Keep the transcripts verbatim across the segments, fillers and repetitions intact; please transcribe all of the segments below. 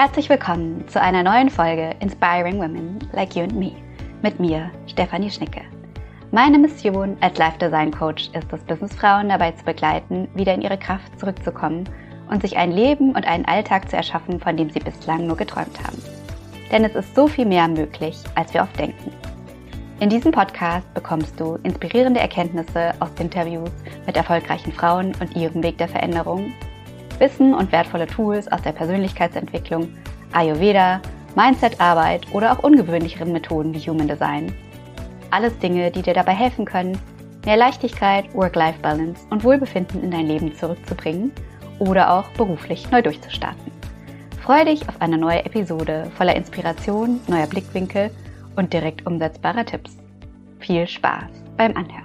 Herzlich willkommen zu einer neuen Folge Inspiring Women Like You and Me mit mir, Stefanie Schnicke. Meine Mission als Life Design Coach ist es, Businessfrauen dabei zu begleiten, wieder in ihre Kraft zurückzukommen und sich ein Leben und einen Alltag zu erschaffen, von dem sie bislang nur geträumt haben. Denn es ist so viel mehr möglich, als wir oft denken. In diesem Podcast bekommst du inspirierende Erkenntnisse aus Interviews mit erfolgreichen Frauen und ihrem Weg der Veränderung, Wissen und wertvolle Tools aus der Persönlichkeitsentwicklung, Ayurveda, Mindset-Arbeit oder auch ungewöhnlicheren Methoden wie Human Design. Alles Dinge, die dir dabei helfen können, mehr Leichtigkeit, Work-Life-Balance und Wohlbefinden in dein Leben zurückzubringen oder auch beruflich neu durchzustarten. Freue dich auf eine neue Episode voller Inspiration, neuer Blickwinkel und direkt umsetzbarer Tipps. Viel Spaß beim Anhören.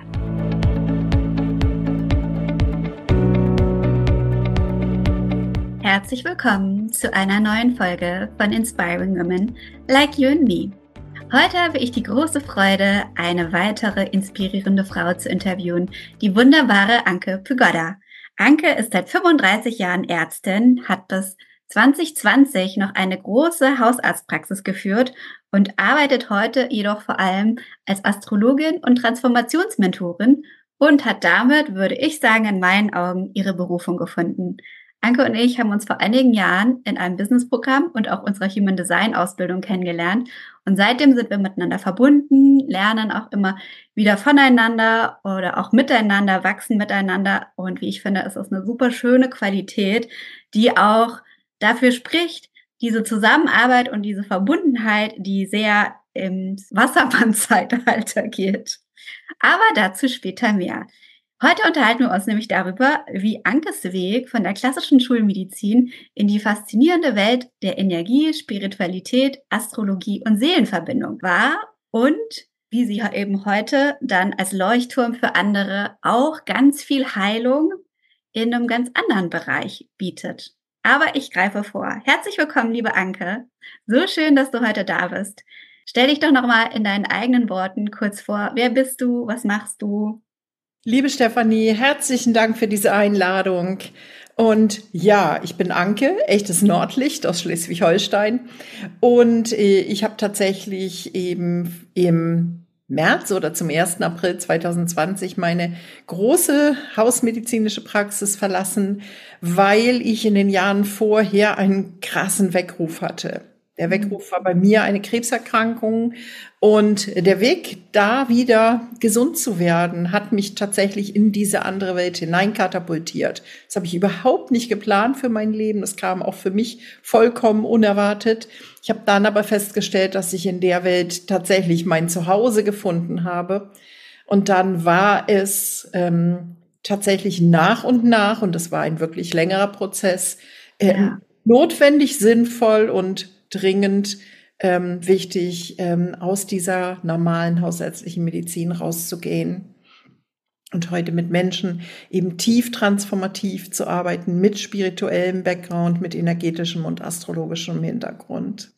Herzlich willkommen zu einer neuen Folge von Inspiring Women Like You and Me. Heute habe ich die große Freude, eine weitere inspirierende Frau zu interviewen, die wunderbare Anke Pygoda. Anke ist seit fünfunddreißig Jahren Ärztin, hat bis zwanzig zwanzig noch eine große Hausarztpraxis geführt und arbeitet heute jedoch vor allem als Astrologin und Transformationsmentorin und hat damit, würde ich sagen, in meinen Augen ihre Berufung gefunden. Anke und ich haben uns vor einigen Jahren in einem Businessprogramm und auch unserer Human Design Ausbildung kennengelernt und seitdem sind wir miteinander verbunden, lernen auch immer wieder voneinander oder auch miteinander, wachsen miteinander und wie ich finde, ist das eine super schöne Qualität, die auch dafür spricht, diese Zusammenarbeit und diese Verbundenheit, die sehr im Wassermann-Zeitalter geht. Aber dazu später mehr. Heute unterhalten wir uns nämlich darüber, wie Ankes Weg von der klassischen Schulmedizin in die faszinierende Welt der Energie, Spiritualität, Astrologie und Seelenverbindung war und wie sie eben heute dann als Leuchtturm für andere auch ganz viel Heilung in einem ganz anderen Bereich bietet. Aber ich greife vor. Herzlich willkommen, liebe Anke. So schön, dass du heute da bist. Stell dich doch nochmal in deinen eigenen Worten kurz vor. Wer bist du? Was machst du? Liebe Stefanie, herzlichen Dank für diese Einladung. Und ja, ich bin Anke, echtes Nordlicht aus Schleswig-Holstein. Und ich habe tatsächlich eben im März oder zum ersten April zweitausendzwanzig meine große hausmedizinische Praxis verlassen, weil ich in den Jahren vorher einen krassen Weckruf hatte. Der Weckruf war bei mir eine Krebserkrankung und der Weg, da wieder gesund zu werden, hat mich tatsächlich in diese andere Welt hineinkatapultiert. Das habe ich überhaupt nicht geplant für mein Leben. Das kam auch für mich vollkommen unerwartet. Ich habe dann aber festgestellt, dass ich in der Welt tatsächlich mein Zuhause gefunden habe. Und dann war es ähm, tatsächlich nach und nach, und das war ein wirklich längerer Prozess, ähm, ja. notwendig, sinnvoll und dringend ähm, wichtig, ähm, aus dieser normalen hausärztlichen Medizin rauszugehen und heute mit Menschen eben tief transformativ zu arbeiten, mit spirituellem Background, mit energetischem und astrologischem Hintergrund.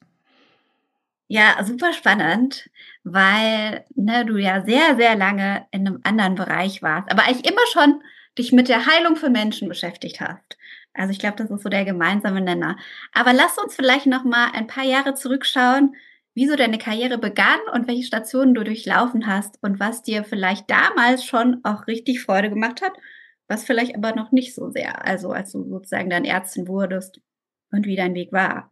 Ja, super spannend, weil ne, du ja sehr, sehr lange in einem anderen Bereich warst, aber eigentlich immer schon dich mit der Heilung von Menschen beschäftigt hast. Also ich glaube, das ist so der gemeinsame Nenner. Aber lass uns vielleicht noch mal ein paar Jahre zurückschauen, wie so deine Karriere begann und welche Stationen du durchlaufen hast und was dir vielleicht damals schon auch richtig Freude gemacht hat, was vielleicht aber noch nicht so sehr, also als du sozusagen dann Ärztin wurdest und wie dein Weg war.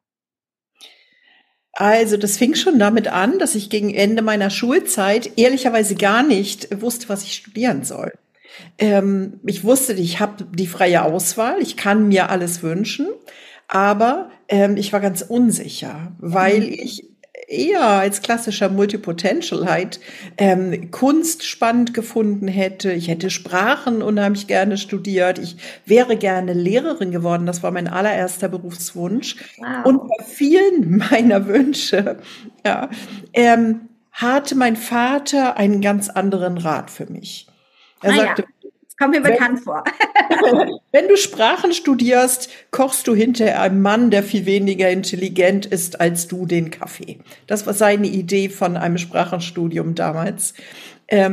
Also das fing schon damit an, dass ich gegen Ende meiner Schulzeit ehrlicherweise gar nicht wusste, was ich studieren soll. Ähm, ich wusste, ich habe die freie Auswahl, ich kann mir alles wünschen, aber ähm, ich war ganz unsicher, weil ich eher als klassischer Multipotential halt ähm, Kunst spannend gefunden hätte. Ich hätte Sprachen unheimlich gerne studiert. Ich wäre gerne Lehrerin geworden. Das war mein allererster Berufswunsch. Wow. Und bei vielen meiner Wünsche ja, ähm, hatte mein Vater einen ganz anderen Rat für mich. Er naja, sagte, das kommt mir bekannt wenn, vor. Wenn du Sprachen studierst, kochst du hinter einem Mann, der viel weniger intelligent ist als du, den Kaffee. Das war seine Idee von einem Sprachenstudium damals. Ähm,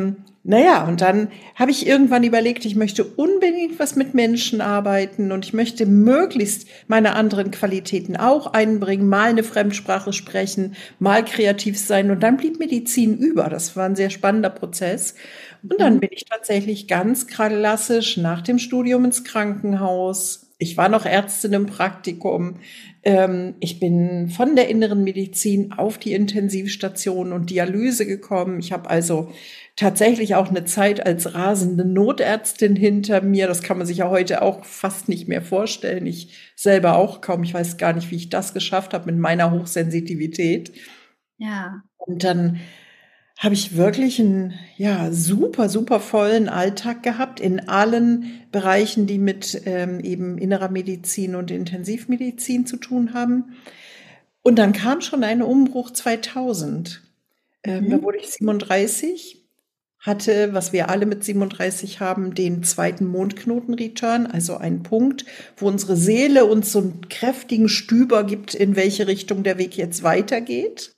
naja, und dann habe ich irgendwann überlegt, ich möchte unbedingt was mit Menschen arbeiten und ich möchte möglichst meine anderen Qualitäten auch einbringen, mal eine Fremdsprache sprechen, mal kreativ sein. Und dann blieb Medizin über. Das war ein sehr spannender Prozess. Und dann Mhm. bin ich tatsächlich ganz klassisch nach dem Studium ins Krankenhaus. Ich war noch Ärztin im Praktikum. Ähm, ich bin von der inneren Medizin auf die Intensivstation und Dialyse gekommen. Ich habe also tatsächlich auch eine Zeit als rasende Notärztin hinter mir. Das kann man sich ja heute auch fast nicht mehr vorstellen. Ich selber auch kaum. Ich weiß gar nicht, wie ich das geschafft habe mit meiner Hochsensitivität. Ja. Und dann habe ich wirklich einen, ja, super, super vollen Alltag gehabt in allen Bereichen, die mit ähm, eben innerer Medizin und Intensivmedizin zu tun haben. Und dann kam schon ein Umbruch zweitausend. Ähm, da Mhm. wurde ich siebenunddreißig, hatte, was wir alle mit siebenunddreißig haben, den zweiten Mondknoten-Return, also einen Punkt, wo unsere Seele uns so einen kräftigen Stüber gibt, in welche Richtung der Weg jetzt weitergeht.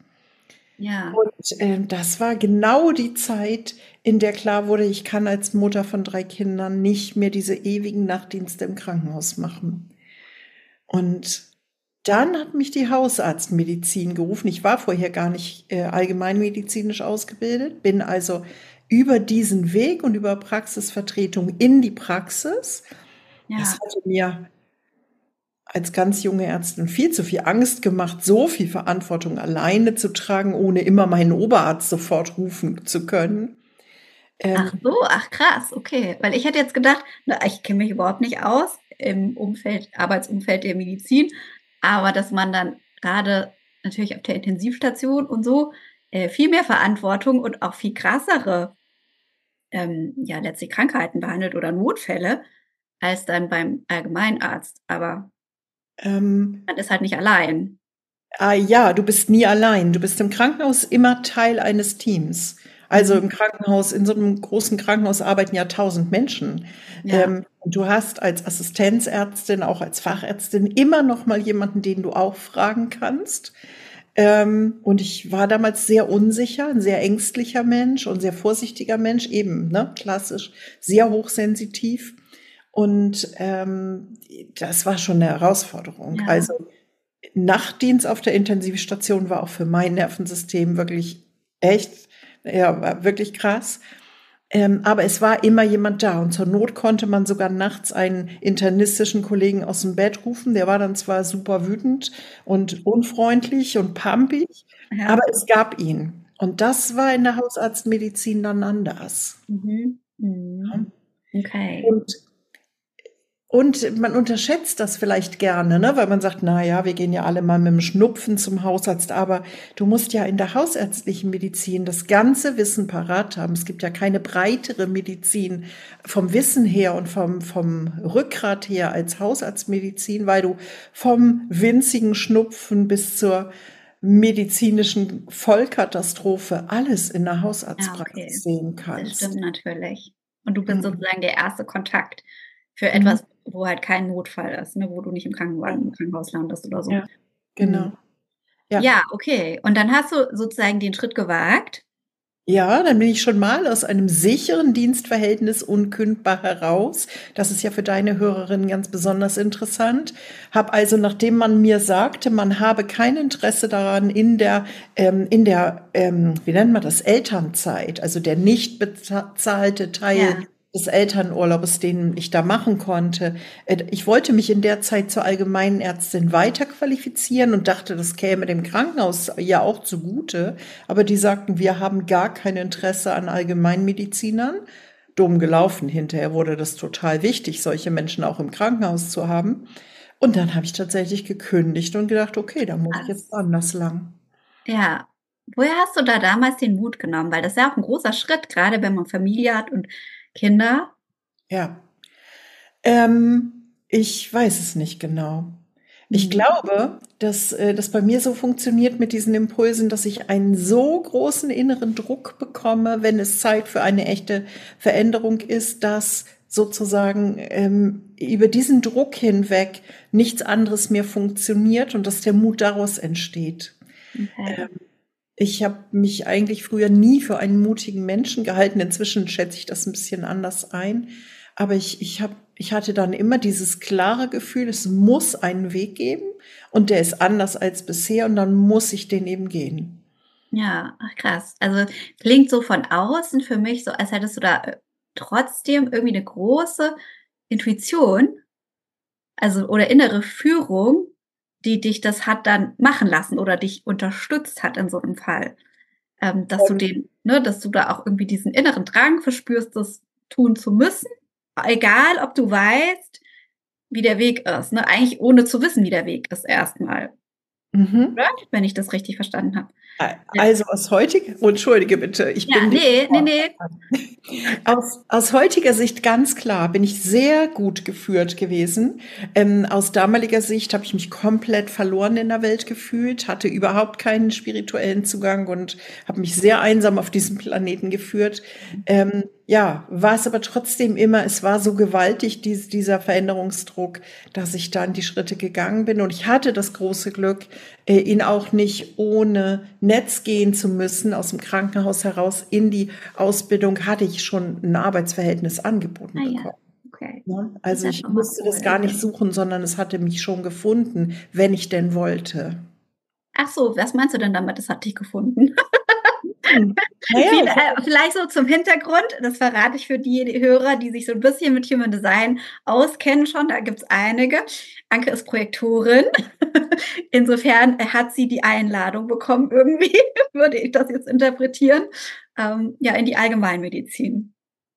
Ja. Und äh, das war genau die Zeit, in der klar wurde, ich kann als Mutter von drei Kindern nicht mehr diese ewigen Nachtdienste im Krankenhaus machen. Und dann hat mich die Hausarztmedizin gerufen. Ich war vorher gar nicht äh, allgemeinmedizinisch ausgebildet, bin also über diesen Weg und über Praxisvertretung in die Praxis. Das Ja. hatte mir als ganz junge Ärztin viel zu viel Angst gemacht, so viel Verantwortung alleine zu tragen, ohne immer meinen Oberarzt sofort rufen zu können. Ach Ähm, so, ach krass, okay. Weil ich hätte jetzt gedacht, na, ich kenne mich überhaupt nicht aus im Umfeld, Arbeitsumfeld der Medizin, aber dass man dann gerade natürlich auf der Intensivstation und so äh, viel mehr Verantwortung und auch viel krassere, ähm, ja, letztlich Krankheiten behandelt oder Notfälle als dann beim Allgemeinarzt. Aber ähm, man ist halt nicht allein. Ah ja, du bist nie allein. Du bist im Krankenhaus immer Teil eines Teams. Also Mhm. im Krankenhaus, in so einem großen Krankenhaus arbeiten ja tausend Menschen. Ja, Ähm, und du hast als Assistenzärztin, auch als Fachärztin immer noch mal jemanden, den du auch fragen kannst. Ähm, und ich war damals sehr unsicher, ein sehr ängstlicher Mensch und sehr vorsichtiger Mensch, eben, ne, klassisch, sehr hochsensitiv. Und ähm, das war schon eine Herausforderung. ja, Also Nachtdienst auf der Intensivstation war auch für mein Nervensystem wirklich echt, ja, war wirklich krass. Ähm, aber es war immer jemand da und zur Not konnte man sogar nachts einen internistischen Kollegen aus dem Bett rufen. Der war dann zwar super wütend und unfreundlich und pampig, aber ja. es gab ihn. Und das war in der Hausarztmedizin dann anders. Mhm. Mhm. Okay. Und Und man unterschätzt das vielleicht gerne, ne? Weil man sagt, na ja, wir gehen ja alle mal mit dem Schnupfen zum Hausarzt, aber du musst ja in der hausärztlichen Medizin das ganze Wissen parat haben. Es gibt ja keine breitere Medizin vom Wissen her und vom, vom Rückgrat her als Hausarztmedizin, weil du vom winzigen Schnupfen bis zur medizinischen Vollkatastrophe alles in der Ja, okay. Hausarztpraxis sehen Das stimmt kannst. natürlich. Und du bist Mhm. sozusagen der erste Kontakt für Mhm. etwas, wo halt kein Notfall ist, ne, wo du nicht im Ja, Krankenwagen im Krankenhaus landest oder so. ja, Mhm. genau. Ja. Ja, okay. Und dann hast du sozusagen den Schritt gewagt? Ja, dann bin ich schon mal aus einem sicheren Dienstverhältnis unkündbar heraus. Das ist ja für deine Hörerinnen ganz besonders interessant. Hab also, nachdem man mir sagte, man habe kein Interesse daran, in der, ähm, in der, ähm, wie nennt man das, Elternzeit, also der nicht bezahlte Teil Ja. des Elternurlaubes, den ich da machen konnte. Äh, Ich wollte mich in der Zeit zur allgemeinen Ärztin weiterqualifizieren und dachte, das käme dem Krankenhaus ja auch zugute. Aber die sagten, wir haben gar kein Interesse an Allgemeinmedizinern. Dumm gelaufen. Hinterher wurde das total wichtig, solche Menschen auch im Krankenhaus zu haben. Und dann habe ich tatsächlich gekündigt und gedacht, okay, da muss ich jetzt Krass. anders lang. Ja. Woher hast du da damals den Mut genommen? Weil das ist ja auch 'n großer Schritt, grade wenn man Familie hat und Kinder. Ja. Ähm, ich weiß es nicht genau. Ich Mhm. glaube, dass äh, das bei mir so funktioniert mit diesen Impulsen, dass ich einen so großen inneren Druck bekomme, wenn es Zeit für eine echte Veränderung ist, dass sozusagen ähm, über diesen Druck hinweg nichts anderes mehr funktioniert und dass der Mut daraus entsteht. Okay. Ich habe mich eigentlich früher nie für einen mutigen Menschen gehalten. Inzwischen schätze ich das ein bisschen anders ein. Aber ich, ich, hab, ich hatte dann immer dieses klare Gefühl, es muss einen Weg geben und der ist anders als bisher und dann muss ich den eben gehen. Ja, ach krass. Also, klingt so von außen für mich so, als hättest du da, äh, trotzdem irgendwie 'ne große Intuition, also oder innere Führung, die dich das hat dann machen lassen oder dich unterstützt hat in so 'nem Fall. Ähm, dass du den ne, dass du da auch irgendwie diesen inneren Drang verspürst, das tun zu müssen, egal ob du weißt, wie der Weg ist, ne? Eigentlich ohne zu wissen, wie der Weg ist erst mal, Mhm. oder? Wenn ich das richtig verstanden habe. A Ja. also aus heutiger oh, entschuldige bitte, ich Ja, bin dir ne, ne, ne. Aus, aus heutiger Sicht ganz klar bin ich sehr gut geführt gewesen. Ähm, aus damaliger Sicht habe ich mich komplett verloren in der Welt gefühlt, hatte überhaupt keinen spirituellen Zugang und habe mich sehr einsam auf diesem Planeten geführt. Ähm, ja, war es aber trotzdem immer, es war so gewaltig, dies, dieser Veränderungsdruck, dass ich dann die Schritte gegangen bin. Und ich hatte das große Glück, äh, ihn auch nicht ohne Netz gehen zu müssen. Aus dem Krankenhaus heraus in die Ausbildung hatte ich schon ein Arbeitsverhältnis angeboten Ah ja, bekommen. okay. Ne? Das ist Also ja ich schon mal musste das cool. gar nicht suchen, sondern es hatte mich schon gefunden, wenn ich denn wollte. Ach so, was meinst du denn damit, das hat dich gefunden? Hm. Naja, Viel ich äh, vielleicht so zum Hintergrund, das verrate ich für die Hörer, die sich so 'n bisschen mit Human Design auskennen schon, da gibt's einige. Anke ist Projektorin. Insofern, äh, hat sie die Einladung bekommen irgendwie, würde ich das jetzt interpretieren, ähm, ja, in die Allgemeinmedizin.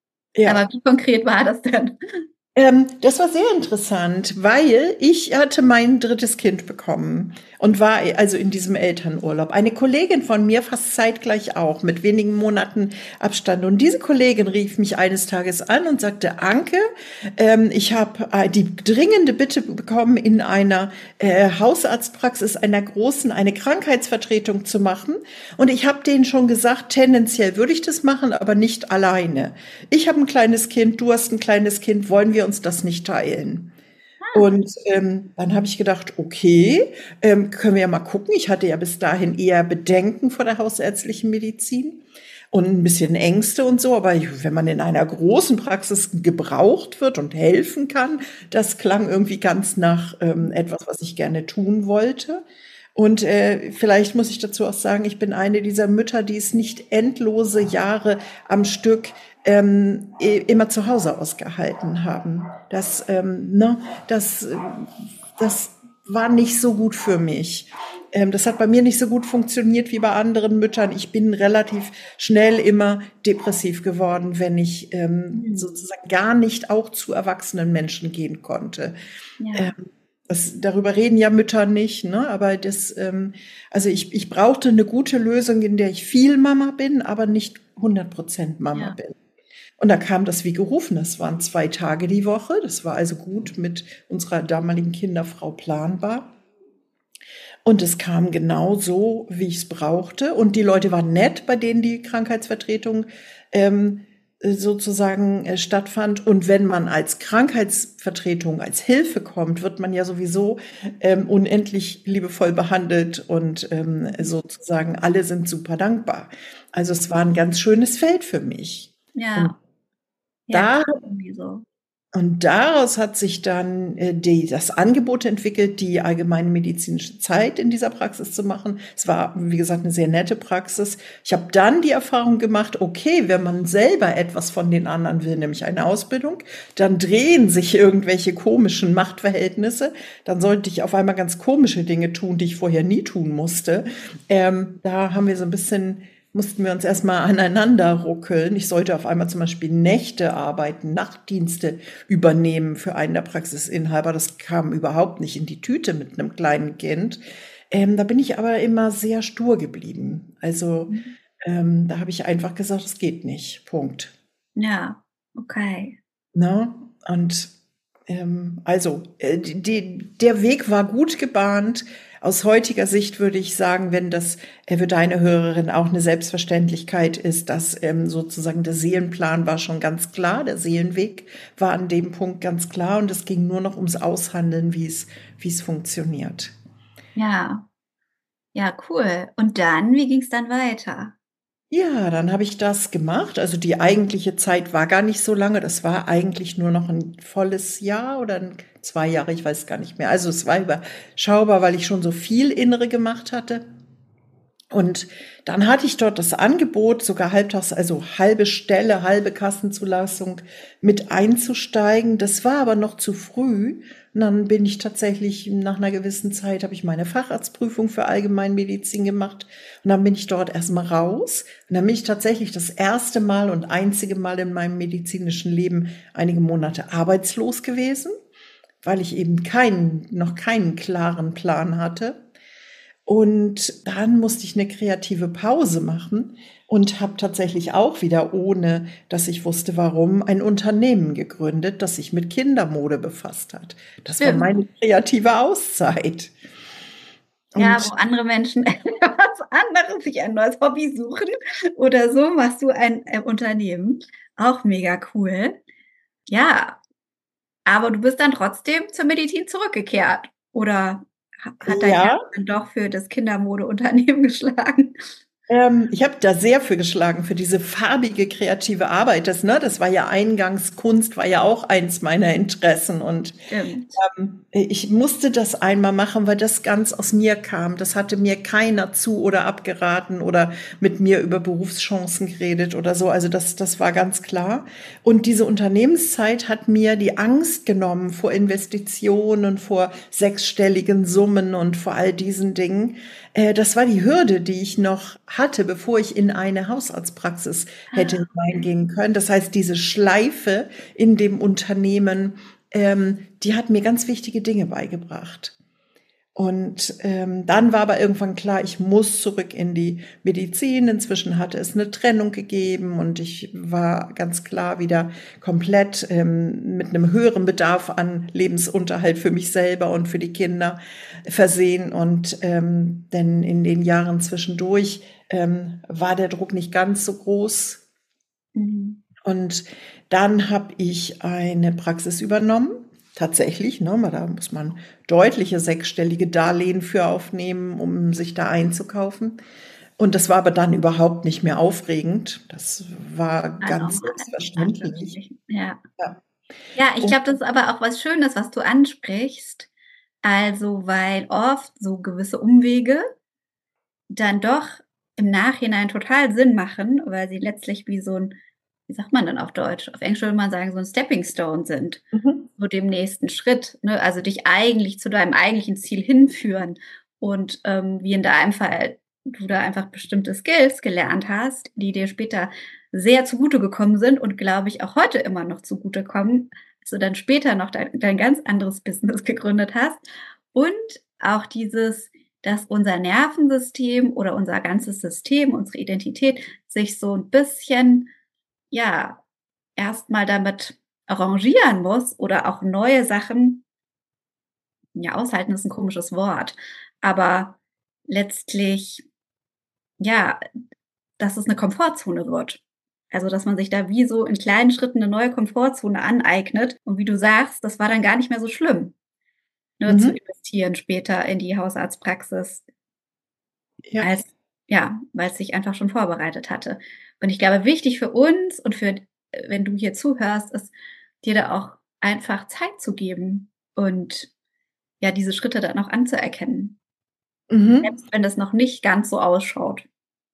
ja. Aber wie konkret war das denn? Ähm, das war sehr interessant, weil ich hatte mein drittes Kind bekommen und war also in diesem Elternurlaub. Eine Kollegin von mir fast zeitgleich auch, mit wenigen Monaten Abstand. Und diese Kollegin rief mich eines Tages an und sagte, Anke, ähm, ich habe äh, die dringende Bitte bekommen, in einer äh, Hausarztpraxis einer großen eine Krankheitsvertretung zu machen. Und ich habe denen schon gesagt, tendenziell würde ich das machen, aber nicht alleine. Ich habe ein kleines Kind, du hast ein kleines Kind, wollen wir uns das nicht teilen? Ah, Und ähm, dann habe ich gedacht, okay, ähm, können wir ja mal gucken. Ich hatte ja bis dahin eher Bedenken vor der hausärztlichen Medizin und ein bisschen Ängste und so. Aber wenn man in einer großen Praxis gebraucht wird und helfen kann, das klang irgendwie ganz nach ähm, etwas, was ich gerne tun wollte. Und äh, vielleicht muss ich dazu auch sagen, ich bin eine dieser Mütter, die es nicht endlose Jahre am Stück ähm, immer zu Hause ausgehalten haben. Das, ähm, ne, das, äh, das war nicht so gut für mich. Ähm, das hat bei mir nicht so gut funktioniert wie bei anderen Müttern. Ich bin relativ schnell immer depressiv geworden, wenn ich ähm, mhm. sozusagen gar nicht auch zu erwachsenen Menschen gehen konnte. Ähm, Ja, das, darüber reden ja Mütter nicht, ne? Aber das, ähm, also ich, ich brauchte eine gute Lösung, in der ich viel Mama bin, aber nicht hundert Prozent Mama ja, bin. Und da kam das wie gerufen. Das waren zwei Tage die Woche. Das war also gut mit unserer damaligen Kinderfrau planbar. Und es kam genau so, wie ich es brauchte. Und die Leute waren nett, bei denen die Krankheitsvertretung ähm, sozusagen äh, stattfand. Und wenn man als Krankheitsvertretung, als Hilfe kommt, wird man ja sowieso ähm, unendlich liebevoll behandelt und ähm, sozusagen alle sind super dankbar. Also es war ein ganz schönes Feld für mich. Und ja, ja, da klingt irgendwie so. und daraus hat sich dann äh, die, das Angebot entwickelt, die allgemeine medizinische Zeit in dieser Praxis zu machen. Es war, wie gesagt, eine sehr nette Praxis. Ich habe dann die Erfahrung gemacht, okay, wenn man selber etwas von den anderen will, nämlich eine Ausbildung, dann drehen sich irgendwelche komischen Machtverhältnisse. Dann sollte ich auf einmal ganz komische Dinge tun, die ich vorher nie tun musste. Ähm, da haben wir so ein bisschen mussten wir uns erstmal aneinander ruckeln. Ich sollte auf einmal zum Beispiel Nächte arbeiten, Nachtdienste übernehmen für einen der Praxisinhaber. Das kam überhaupt nicht in die Tüte mit einem kleinen Kind. Ähm, da bin ich aber immer sehr stur geblieben. Also Mhm. ähm, da habe ich einfach gesagt, es geht nicht. Punkt. Ja, okay. Ne? Und ähm, also äh, die, die, der Weg war gut gebahnt. Aus heutiger Sicht würde ich sagen, wenn das äh, für deine Hörerin auch eine Selbstverständlichkeit ist, dass ähm, sozusagen der Seelenplan war schon ganz klar, der Seelenweg war an dem Punkt ganz klar und es ging nur noch ums Aushandeln, wie es wie es funktioniert. Ja. Ja, cool. Und dann, wie ging es dann weiter? Ja, dann habe ich das gemacht. Also die eigentliche Zeit war gar nicht so lange. Das war eigentlich nur noch ein volles Jahr oder ein, zwei Jahre, ich weiß gar nicht mehr. Also es war überschaubar, weil ich schon so viel Innere gemacht hatte. Und dann hatte ich dort das Angebot, sogar halbtags, also halbe Stelle, halbe Kassenzulassung mit einzusteigen. Das war aber noch zu früh. Und dann bin ich tatsächlich nach einer gewissen Zeit, habe ich meine Facharztprüfung für Allgemeinmedizin gemacht. Und dann bin ich dort erstmal raus. Und dann bin ich tatsächlich das erste Mal und einzige Mal in meinem medizinischen Leben einige Monate arbeitslos gewesen, weil ich eben keinen, noch keinen klaren Plan hatte. Und dann musste ich eine kreative Pause machen und habe tatsächlich auch wieder, ohne dass ich wusste warum, ein Unternehmen gegründet, das sich mit Kindermode befasst hat. Das war Stimmt. meine kreative Auszeit. Ja, Und wo andere Menschen was anderes, sich ein neues Hobby suchen oder so, machst du ein, äh, Unternehmen. Auch mega cool. Ja, aber du bist dann trotzdem zur Medizin zurückgekehrt oder ha hat dein Herz ja, dann doch für das Kindermodeunternehmen geschlagen? Ähm, ich habe da sehr für geschlagen, für diese farbige kreative Arbeit. Das, ne, das war ja eingangs, Kunst war ja auch eins meiner Interessen. Und Stimmt. ähm, ich musste das einmal machen, weil das ganz aus mir kam. Das hatte mir keiner zu oder abgeraten oder mit mir über Berufschancen geredet oder so. Also das, das war ganz klar. Und diese Unternehmenszeit hat mir die Angst genommen vor Investitionen, vor sechsstelligen Summen und vor all diesen Dingen. Äh, das war die Hürde, die ich noch hatte, bevor ich in eine Hausarztpraxis Ah, hätte hineingehen können. Das heißt, diese Schleife in dem Unternehmen, ähm, die hat mir ganz wichtige Dinge beigebracht. Und ähm, dann war aber irgendwann klar, ich muss zurück in die Medizin. Inzwischen hatte es eine Trennung gegeben und ich war ganz klar wieder komplett ähm, mit einem höheren Bedarf an Lebensunterhalt für mich selber und für die Kinder versehen. Und ähm, denn in den Jahren zwischendurch ähm, war der Druck nicht ganz so groß. mhm. Und dann habe ich eine Praxis übernommen. Tatsächlich, ne, da muss man deutliche sechsstellige Darlehen für aufnehmen, um sich da einzukaufen. Und das war aber dann überhaupt nicht mehr aufregend. Das war Ah, ganz normal, selbstverständlich. natürlich. Ja. Ja. Ja, ich Und, glaube, das ist aber auch was Schönes, was du ansprichst. Also, weil oft so gewisse Umwege dann doch im Nachhinein total Sinn machen, weil sie letztlich wie so 'n, wie sagt man denn auf Deutsch? Auf Englisch würde man sagen, so 'n Stepping Stone sind mhm, zu dem nächsten Schritt, ne? Also, dich eigentlich zu deinem eigentlichen Ziel hinführen und, ähm, wie in deinem Fall du da einfach bestimmte Skills gelernt hast, die dir später sehr zugute gekommen sind und, glaube ich, auch heute immer noch zugutekommen, als du dann später noch dein dein ganz anderes Business gegründet hast. Und auch dieses, dass unser Nervensystem oder unser ganzes System, unsere Identität sich so 'n bisschen, ja, erst mal damit arrangieren muss oder auch neue Sachen, ja, aushalten ist 'n komisches Wort, aber letztlich, ja, dass es 'ne Komfortzone wird. Also, dass man sich da wie so in kleinen Schritten 'ne neue Komfortzone aneignet und wie du sagst, das war dann gar nicht mehr so schlimm, ne, zu mhm, investieren später in die Hausarztpraxis. ja. Als, ja, weil's sich einfach schon vorbereitet hatte. Und ich glaube, wichtig für uns und für äh, wenn du hier zuhörst, ist, dir da auch einfach Zeit zu geben und, ja, diese Schritte dann auch anzuerkennen, Mhm. selbst wenn das noch nicht ganz so ausschaut.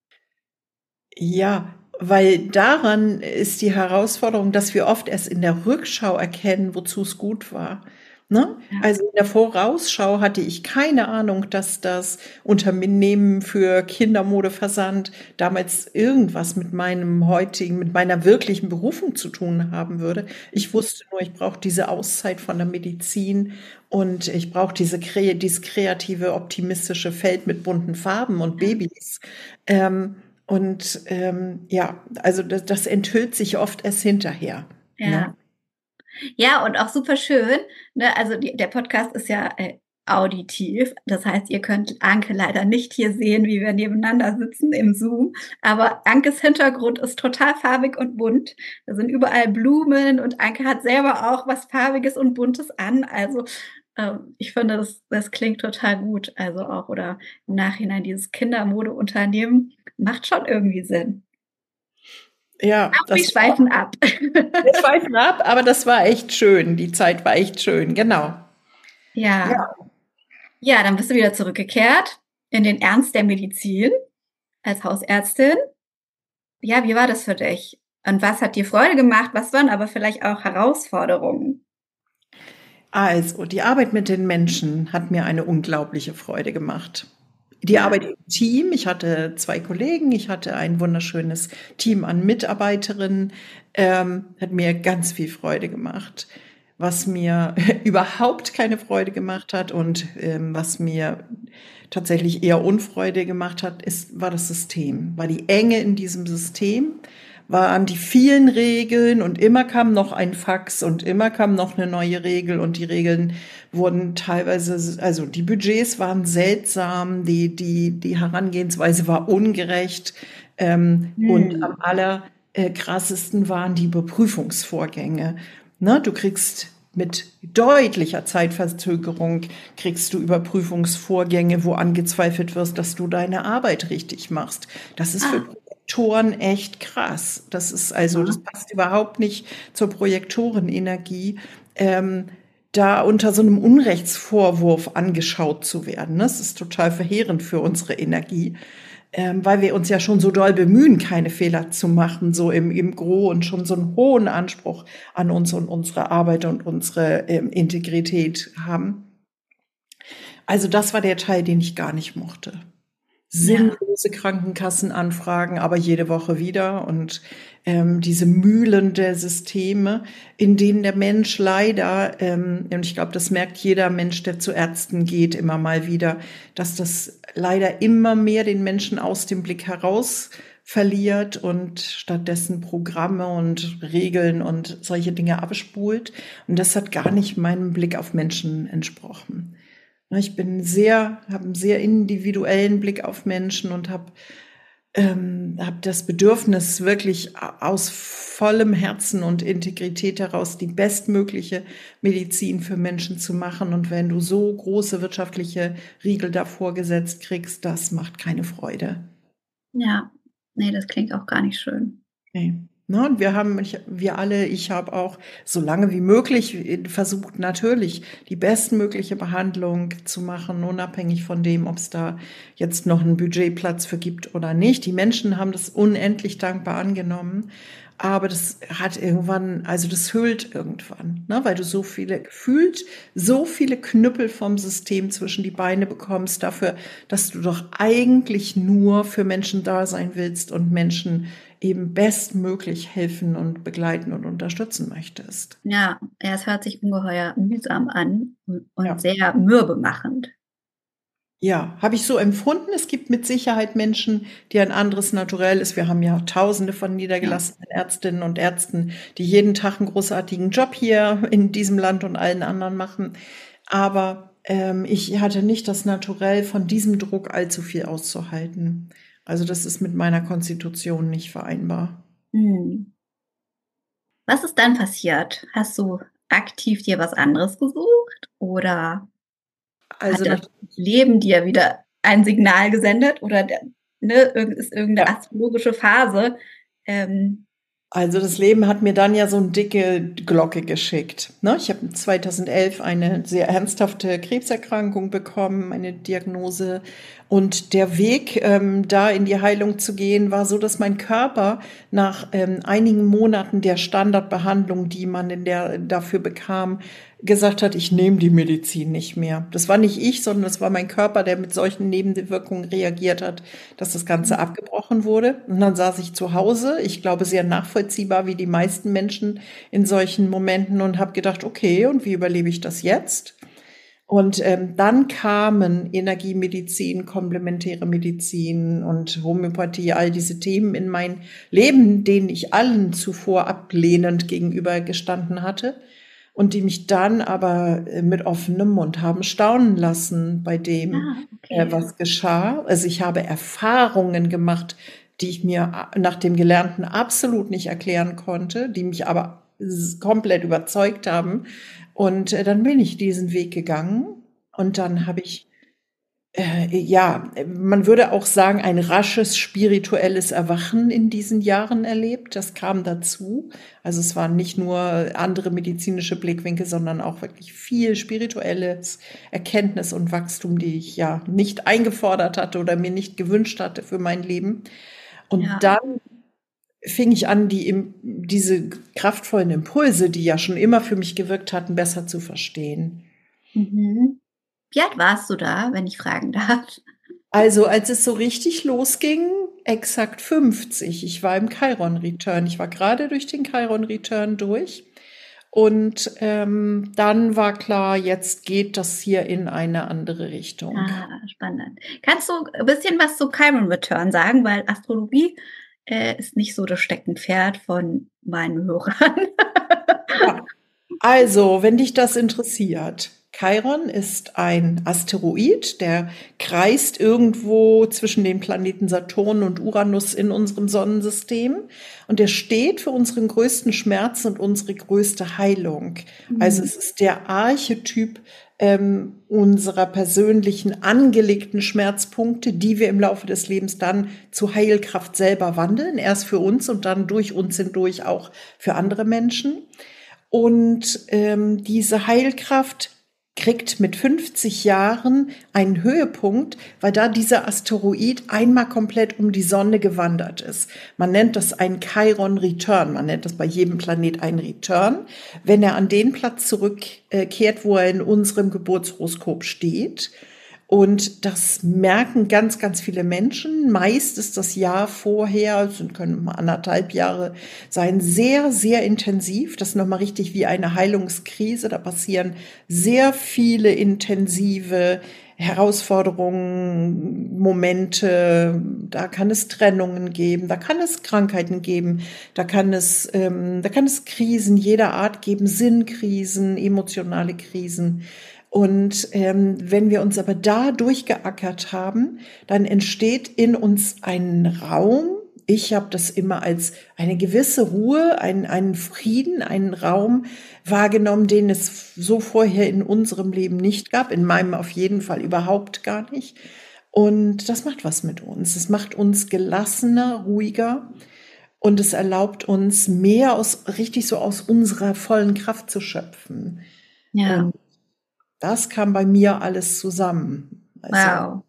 Ja, weil daran ist die Herausforderung, dass wir oft erst in der Rückschau erkennen, wozu es gut war, ne? Ja, Also, in der Vorausschau hatte ich keine Ahnung, dass das Unternehmen für Kindermodeversand damals irgendwas mit meinem heutigen mit meiner wirklichen Berufung zu tun haben würde. Ich mhm, wusste nur, ich brauche diese Auszeit von der Medizin und ich brauche diese kre dieses kreative, optimistische Feld mit bunten Farben und ja, Babys. Ähm, und ähm, ja, also das, das enthüllt sich oft erst hinterher. Ne? ja. Ja, und auch super schön, ne? Also, die der Podcast ist ja, äh, auditiv. Das heißt, ihr könnt Anke leider nicht hier sehen, wie wir nebeneinander sitzen im Zoom, aber Ankes Hintergrund ist total farbig und bunt. Da sind überall Blumen und Anke hat selber auch was Farbiges und Buntes an. Also, Ähm, ich finde, das das klingt total gut. Also auch oder im Nachhinein dieses Kindermodeunternehmen macht schon irgendwie Sinn. Ja, Aber wir das war, schweifen ab. wir schweifen ab, aber das war echt schön. Die Zeit war echt schön, genau. Ja. Ja, Ja, dann bist du wieder zurückgekehrt in den Ernst der Medizin als Hausärztin. Ja, wie war das für dich? Und was hat dir Freude gemacht? Was waren aber vielleicht auch Herausforderungen? also die Arbeit mit den Menschen hat mir eine unglaubliche Freude gemacht. Die Ja. Arbeit im Team, ich hatte zwei Kollegen, ich hatte ein wunderschönes Team an Mitarbeiterinnen, ähm, hat mir ganz viel Freude gemacht. Was mir überhaupt keine Freude gemacht hat und ähm, was mir tatsächlich eher Unfreude gemacht hat, ist, war das System, war die Enge in diesem System, waren die vielen Regeln und immer kam noch ein Fax und immer kam noch eine neue Regel und die Regeln wurden teilweise, also die Budgets waren seltsam, die, die, die Herangehensweise war ungerecht ähm, und am Mhm. aller äh, krassesten waren die Überprüfungsvorgänge. Ne, du kriegst mit deutlicher Zeitverzögerung kriegst du Überprüfungsvorgänge, wo angezweifelt wird, dass du deine Arbeit richtig machst. Das ist für Ah, Projektoren echt krass. Das ist also, das aha. passt überhaupt nicht zur Projektorenenergie, ähm, da unter so einem Unrechtsvorwurf angeschaut zu werden. Das ist total verheerend für unsere Energie, ähm, weil wir uns ja schon so doll bemühen, keine Fehler zu machen, so im, im Gros und schon so einen hohen Anspruch an uns und unsere Arbeit und unsere ähm, Integrität haben. Also das war der Teil, den ich gar nicht mochte. Ja, Sinnlose Krankenkassenanfragen, aber jede Woche wieder und ähm, diese Mühlen der Systeme, in denen der Mensch leider, ähm, und ich glaube, das merkt jeder Mensch, der zu Ärzten geht, immer mal wieder, dass das leider immer mehr den Menschen aus dem Blick heraus verliert und stattdessen Programme und Regeln und solche Dinge abspult. Und das hat gar nicht meinem Blick auf Menschen entsprochen. Ich bin sehr, habe einen sehr individuellen Blick auf Menschen und habe ähm, hab das Bedürfnis, wirklich aus vollem Herzen und Integrität heraus die bestmögliche Medizin für Menschen zu machen. Und wenn du so große wirtschaftliche Riegel davor gesetzt kriegst, das macht keine Freude. ja. Ne, das klingt auch gar nicht schön. Ne. Ne, und wir haben, ich, wir alle, ich habe auch so lange wie möglich äh, versucht, natürlich die bestmögliche Behandlung zu machen, unabhängig von dem, ob es da jetzt noch einen Budgetplatz für gibt oder nicht. Die Menschen haben das unendlich dankbar angenommen. Aber das hat irgendwann, also das hüllt irgendwann, ne, weil du so viele, gefühlt so viele Knüppel vom System zwischen die Beine bekommst dafür, dass du doch eigentlich nur für Menschen da sein willst und Menschen eben bestmöglich helfen und begleiten und unterstützen möchtest. Ja, ja, es hört sich ungeheuer mühsam an und und Ja. sehr mürbemachend. Ja, habe ich so empfunden. Es gibt mit Sicherheit Menschen, die ein anderes Naturell ist. Wir haben ja Tausende von Ja. niedergelassenen Ärztinnen und Ärzten, die jeden Tag einen großartigen Job hier in diesem Land und allen anderen machen. Aber ähm, ich hatte nicht das Naturell, von diesem Druck allzu viel auszuhalten. Also das ist mit meiner Konstitution nicht vereinbar. Mhm. Was ist dann passiert? Hast du aktiv dir was anderes gesucht oder Also hat das nach, Leben dir wieder ein Signal gesendet oder der ne, irgend ist irgend 'ne ja. astrologische Phase, ähm, Also das Leben hat mir dann ja so eine dicke Glocke geschickt. Ne? Ich habe zweitausendelf eine sehr ernsthafte Krebserkrankung bekommen, eine Diagnose. Und der Weg, ähm, da in die Heilung zu gehen, war so, dass mein Körper nach ähm, einigen Monaten der Standardbehandlung, die man in der, dafür bekam, gesagt hat, ich nehme die Medizin nicht mehr. Das war nicht ich, sondern das war mein Körper, der mit solchen Nebenwirkungen reagiert hat, dass das Ganze abgebrochen wurde. Und dann saß ich zu Hause, ich glaube sehr nachvollziehbar wie die meisten Menschen in solchen Momenten und habe gedacht, okay, und wie überlebe ich das jetzt? Und ähm, dann kamen Energiemedizin, komplementäre Medizin und Homöopathie, all diese Themen in mein Leben, denen ich allen zuvor ablehnend gegenüber gestanden hatte und die mich dann aber äh, mit offenem Mund haben staunen lassen bei dem, ah, äh, okay. was geschah. Also ich habe Erfahrungen gemacht, die ich mir nach dem Gelernten absolut nicht erklären konnte, die mich aber s- komplett überzeugt haben Und äh, dann bin ich diesen Weg gegangen und dann habe ich Äh, ja, man würde auch sagen, ein rasches spirituelles Erwachen in diesen Jahren erlebt. Das kam dazu. Also es waren nicht nur andere medizinische Blickwinkel, sondern auch wirklich viel spirituelles Erkenntnis und Wachstum, die ich ja nicht eingefordert hatte oder mir nicht gewünscht hatte für mein Leben. Und Ja. dann fing ich an, die, im- diese kraftvollen Impulse, die ja schon immer für mich gewirkt hatten, besser zu verstehen. Mhm. Wie alt warst du da, wenn ich fragen darf? Also, als es so richtig losging, exakt fünfzig. Ich war im Chiron Return. Ich war gerade durch den Chiron Return durch. Und ähm, dann war klar, jetzt geht das hier in eine andere Richtung. Ah, spannend. Kannst du ein bisschen was zu Chiron Return sagen? Weil Astrologie äh, ist nicht so das Steckenpferd von meinen Hörern. Ja. Also, wenn dich das interessiert, Chiron ist ein Asteroid, der kreist irgendwo zwischen den Planeten Saturn und Uranus in unserem Sonnensystem und der steht für unseren größten Schmerz und unsere größte Heilung. Also es ist der Archetyp ähm, unserer persönlichen angelegten Schmerzpunkte, die wir im Laufe des Lebens dann zu Heilkraft selber wandeln, erst für uns und dann durch uns hindurch auch für andere Menschen. Und ähm, diese Heilkraft kriegt mit fünfzig Jahren einen Höhepunkt, weil da dieser Asteroid einmal komplett um die Sonne gewandert ist. Man nennt das ein Chiron Return. Man nennt das bei jedem Planet einen Return, wenn er an den Platz zurückkehrt, wo er in unserem Geburtshoroskop steht. Und das merken ganz, ganz viele Menschen. Meist ist das Jahr vorher, es können mal anderthalb Jahre sein, sehr, sehr intensiv. Das ist nochmal richtig wie eine Heilungskrise. Da passieren sehr viele intensive Herausforderungen, Momente. Da kann es Trennungen geben, da kann es Krankheiten geben, da kann es, ähm, da kann es Krisen jeder Art geben, Sinnkrisen, emotionale Krisen. Und ähm, wenn wir uns aber da durchgeackert haben, dann entsteht in uns ein Raum. Ich habe das immer als eine gewisse Ruhe, einen, einen Frieden, einen Raum wahrgenommen, den es so vorher in unserem Leben nicht gab, in meinem auf jeden Fall überhaupt gar nicht. Und das macht was mit uns. Es macht uns gelassener, ruhiger und es erlaubt uns mehr aus, richtig so aus unserer vollen Kraft zu schöpfen. Ja, Und das kam bei mir alles zusammen. Also, wow.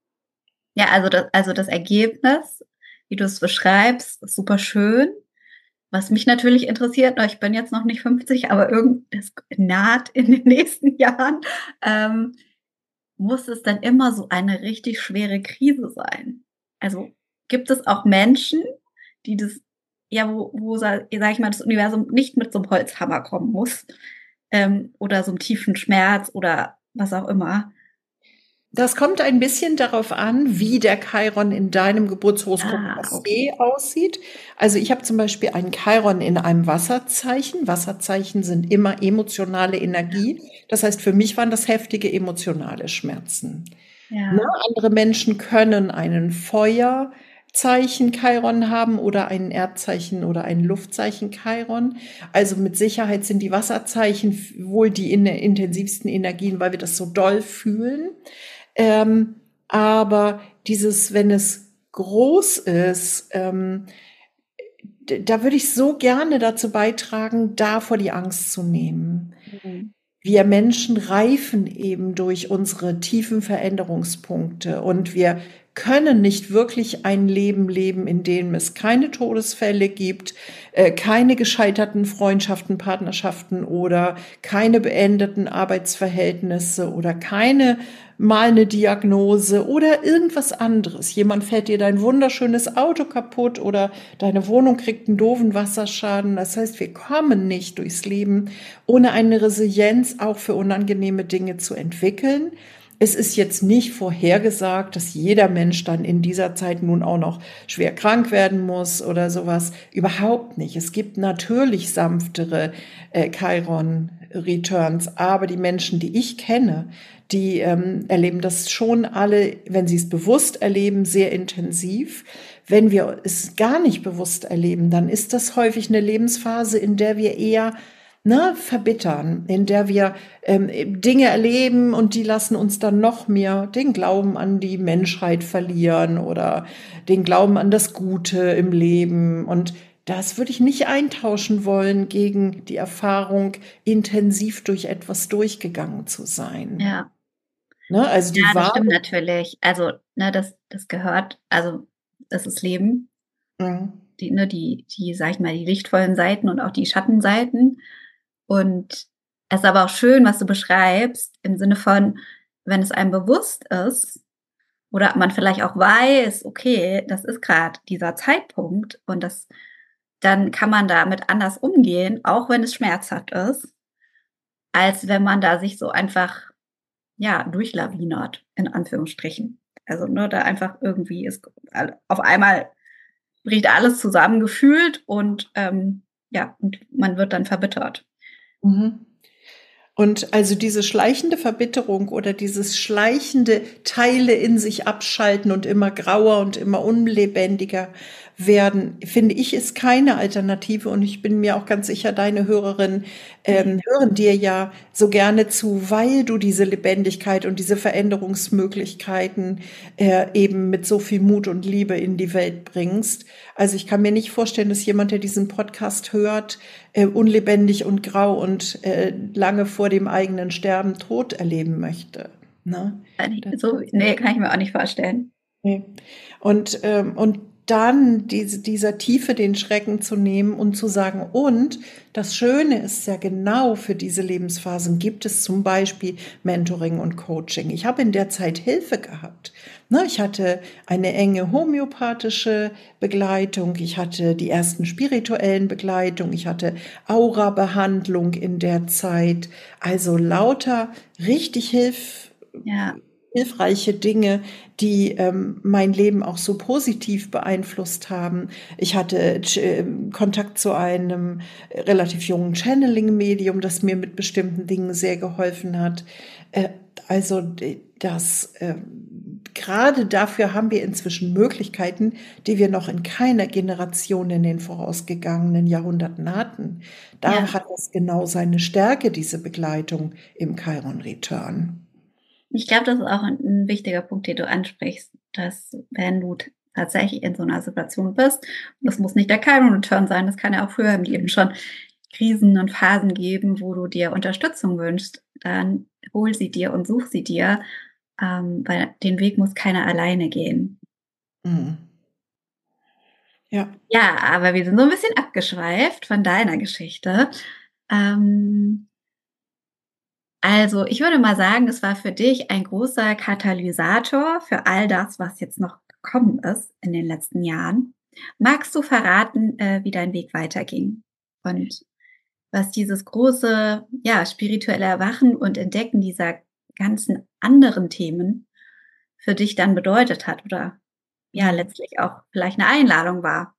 Ja, also das, also das Ergebnis, wie du es beschreibst, ist super schön. Was mich natürlich interessiert, na, ich bin jetzt noch nicht fünfzig, aber irgend, das naht in den nächsten Jahren, ähm, muss es dann immer so eine richtig schwere Krise sein? Also gibt es auch Menschen, die das, ja, wo, wo sa- sag ich mal, das Universum nicht mit so einem Holzhammer kommen muss, ähm, oder so einem tiefen Schmerz oder was auch immer. das kommt ein bisschen darauf an, wie der Chiron in deinem Geburtshoroskop Ah, per se okay. aussieht. Also ich habe zum Beispiel einen Chiron in einem Wasserzeichen. Wasserzeichen sind immer emotionale Energie. Das heißt, für mich waren das heftige emotionale Schmerzen. Ne? Ja. Andere Menschen können einen Feuerzeichen Chiron haben oder ein Erdzeichen oder ein Luftzeichen Chiron. Also mit Sicherheit sind die Wasserzeichen wohl die in der intensivsten Energien, weil wir das so doll fühlen. Ähm, aber dieses, wenn es groß ist, ähm, d- da würde ich so gerne dazu beitragen, davor die Angst zu nehmen. Mhm. Wir Menschen reifen eben durch unsere tiefen Veränderungspunkte und wir können nicht wirklich ein Leben leben, in dem es keine Todesfälle gibt, äh, keine gescheiterten Freundschaften, Partnerschaften oder keine beendeten Arbeitsverhältnisse oder keine mal eine Diagnose oder irgendwas anderes. Jemand fährt dir dein wunderschönes Auto kaputt oder deine Wohnung kriegt einen doofen Wasserschaden. Das heißt, wir kommen nicht durchs Leben, ohne eine Resilienz auch für unangenehme Dinge zu entwickeln. Es ist jetzt nicht vorhergesagt, dass jeder Mensch dann in dieser Zeit nun auch noch schwer krank werden muss oder sowas. Überhaupt nicht. Es gibt natürlich sanftere äh, Chiron-Returns, aber die Menschen, die ich kenne, die ähm, erleben das schon alle, wenn sie es bewusst erleben, sehr intensiv. Wenn wir es gar nicht bewusst erleben, dann ist das häufig eine Lebensphase, in der wir eher ne, verbittern, in der wir ähm, Dinge erleben und die lassen uns dann noch mehr den Glauben an die Menschheit verlieren oder den Glauben an das Gute im Leben. Und das würde ich nicht eintauschen wollen gegen die Erfahrung, intensiv durch etwas durchgegangen zu sein. Ja. Ne, also die Ja, das Wahrheit. stimmt natürlich. Also, ne, das, das gehört, also das ist Leben. Mhm. Die, ne, die, die, sag ich mal, die lichtvollen Seiten und auch die Schattenseiten. Und es ist aber auch schön, was du beschreibst, im Sinne von, wenn es einem bewusst ist oder man vielleicht auch weiß, okay, das ist gerade dieser Zeitpunkt und das, dann kann man damit anders umgehen, auch wenn es schmerzhaft ist, als wenn man da sich so einfach, ja, durchlawinert, in Anführungsstrichen. Also, ne, da einfach irgendwie ist auf einmal bricht alles zusammen gefühlt und ähm, ja, und man wird dann verbittert. Mhm. Und also diese schleichende Verbitterung oder dieses schleichende Teile in sich abschalten und immer grauer und immer unlebendiger werden, finde ich, ist keine Alternative. Und ich bin mir auch ganz sicher, deine Hörerinnen ähm, hören dir ja so gerne zu, weil du diese Lebendigkeit und diese Veränderungsmöglichkeiten äh, eben mit so viel Mut und Liebe in die Welt bringst. Also ich kann mir nicht vorstellen, dass jemand, der diesen Podcast hört, äh, unlebendig und grau und äh, lange vor dem eigenen Sterben Tod erleben möchte. Ne? So, nee, kann ich mir auch nicht vorstellen. Nee. Und, ähm, und dann diese, dieser Tiefe den Schrecken zu nehmen und zu sagen, und das Schöne ist ja genau für diese Lebensphasen gibt es zum Beispiel Mentoring und Coaching. Ich habe in der Zeit Hilfe gehabt. Ne, ich hatte eine enge homöopathische Begleitung, ich hatte die ersten spirituellen Begleitungen, ich hatte Aura-Behandlung in der Zeit. Also lauter richtig Hilf. Ja. hilfreiche Dinge, die ähm, mein Leben auch so positiv beeinflusst haben. Ich hatte äh, Kontakt zu einem relativ jungen Channeling-Medium, das mir mit bestimmten Dingen sehr geholfen hat. Äh, also das äh, gerade dafür haben wir inzwischen Möglichkeiten, die wir noch in keiner Generation in den vorausgegangenen Jahrhunderten hatten. Da Ja. hat das genau seine Stärke, diese Begleitung im Chiron Return. Ich glaube, das ist auch ein, ein wichtiger Punkt, den du ansprichst, dass wenn du t- tatsächlich in so einer Situation bist, und das muss nicht der Chiron Return sein, das kann ja auch früher im Leben schon Krisen und Phasen geben, wo du dir Unterstützung wünschst, dann hol sie dir und such sie dir, ähm, weil den Weg muss keiner alleine gehen. Mhm. Ja. Ja, aber wir sind so ein bisschen abgeschweift von deiner Geschichte. Ähm, Also, ich würde mal sagen, es war für dich ein großer Katalysator für all das, was jetzt noch gekommen ist in den letzten Jahren. Magst du verraten, äh, wie dein Weg weiterging und was dieses große, ja, spirituelle Erwachen und Entdecken dieser ganzen anderen Themen für dich dann bedeutet hat oder ja, Mhm. letztlich auch vielleicht eine Einladung war?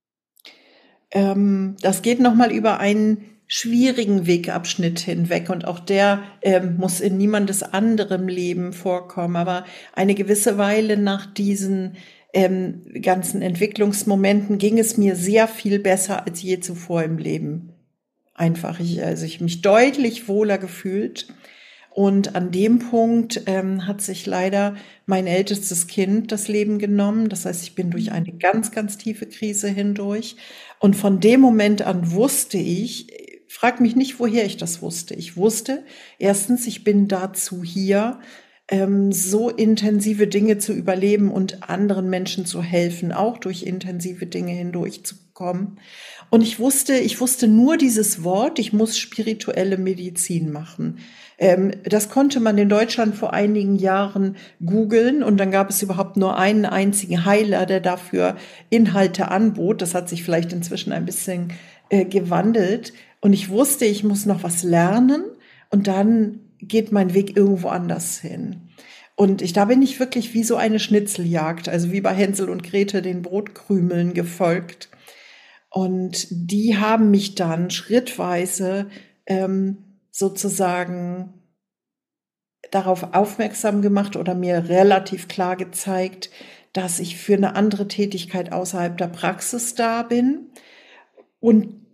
Ähm, das geht noch mal über einen schwierigen Wegabschnitt hinweg und auch der ähm, muss in niemandes anderem Leben vorkommen. Aber eine gewisse Weile nach diesen ähm, ganzen Entwicklungsmomenten ging es mir sehr viel besser als je zuvor im Leben. Einfach, ich, also ich mich deutlich wohler gefühlt. Und an dem Punkt ähm, hat sich leider mein ältestes Kind das Leben genommen. Das heißt, ich bin durch eine ganz, ganz tiefe Krise hindurch. Und von dem Moment an wusste ich, frag mich nicht, woher ich das wusste. Ich wusste, erstens, ich bin dazu hier, ähm, so intensive Dinge zu überleben und anderen Menschen zu helfen, auch durch intensive Dinge hindurchzukommen. Und ich wusste, ich wusste nur dieses Wort, ich muss spirituelle Medizin machen. Ähm, das konnte man in Deutschland vor einigen Jahren googeln und dann gab es überhaupt nur einen einzigen Heiler, der dafür Inhalte anbot. Das hat sich vielleicht inzwischen ein bisschen äh, gewandelt. Und ich wusste, ich muss noch was lernen und dann geht mein Weg irgendwo anders hin. Und ich, da bin ich wirklich wie so eine Schnitzeljagd, also wie bei Hänsel und Gretel den Brotkrümeln gefolgt. Und die haben mich dann schrittweise ähm, sozusagen darauf aufmerksam gemacht oder mir relativ klar gezeigt, dass ich für eine andere Tätigkeit außerhalb der Praxis da bin. Und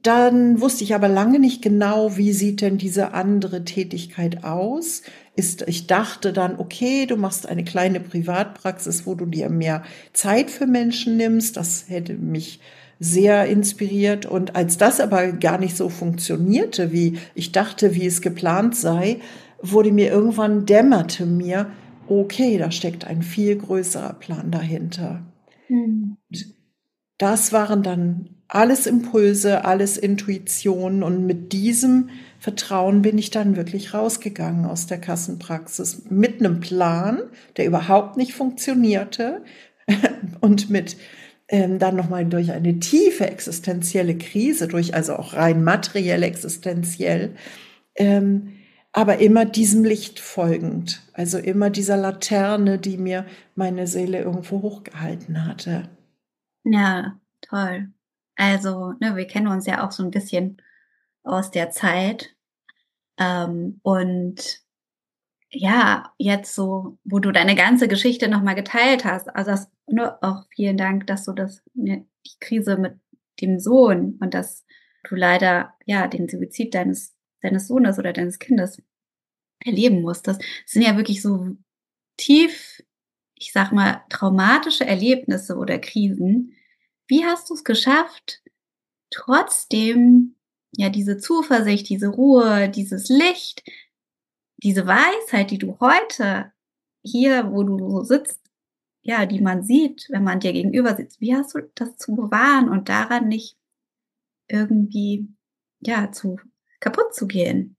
dann wusste ich aber lange nicht genau, wie sieht denn diese andere Tätigkeit aus. Ist, ich dachte dann, okay, du machst eine kleine Privatpraxis, wo du dir mehr Zeit für Menschen nimmst. Das hätte mich sehr inspiriert. Und als das aber gar nicht so funktionierte, wie ich dachte, wie es geplant sei, wurde mir irgendwann, dämmerte mir, okay, da steckt ein viel größerer Plan dahinter. Mhm. Das waren dann alles Impulse, alles Intuition, und mit diesem Vertrauen bin ich dann wirklich rausgegangen aus der Kassenpraxis mit einem Plan, der überhaupt nicht funktionierte, und mit ähm, dann nochmal durch eine tiefe existenzielle Krise, durch also auch rein materiell existenziell, ähm, aber immer diesem Licht folgend, also immer dieser Laterne, die mir meine Seele irgendwo hochgehalten hatte. Ja, toll. Also, ne, wir kennen uns ja auch so ein bisschen aus der Zeit. Ähm, und ja, jetzt so, wo du deine ganze Geschichte noch mal geteilt hast, also das, ne, auch vielen Dank, dass du das, ne, die Krise mit dem Sohn und dass du leider, ja, den Suizid deines deines Sohnes oder deines Kindes erleben musstest. Das sind ja wirklich so tief, ich sage mal, traumatische Erlebnisse oder Krisen. Wie hast du es geschafft, trotzdem, ja, diese Zuversicht, diese Ruhe, dieses Licht, diese Weisheit, die du heute hier, wo du so sitzt, ja, die man sieht, wenn man dir gegenüber sitzt, wie hast du das zu bewahren und daran nicht irgendwie, ja, zu kaputt zu gehen?